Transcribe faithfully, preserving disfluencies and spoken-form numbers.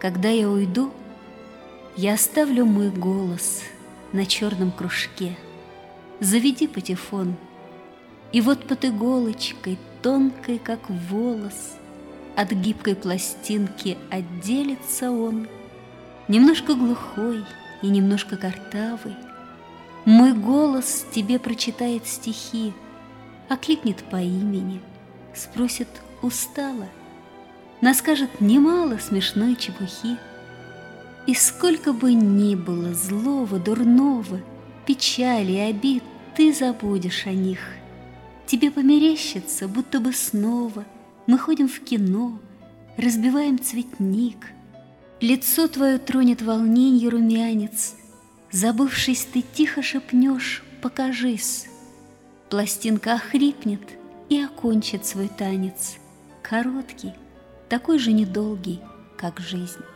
Когда я уйду, я оставлю мой голос на черном кружке. Заведи патефон, и вот под иголочкой, тонкой, как волос, от гибкой пластинки отделится он, немножко глухой и немножко картавый. Мой голос тебе прочитает стихи, окликнет по имени, спросит устала, наскажет немало смешной чепухи. И сколько бы ни было злого, дурного, печали и обид, ты забудешь о них. Тебе померещится, будто бы снова мы ходим в кино, разбиваем цветник. Лицо твое тронет волненье румянец, забывшись, ты тихо шепнешь: покажись. Пластинка охрипнет и окончит свой танец, короткий, такой же недолгий, как жизнь.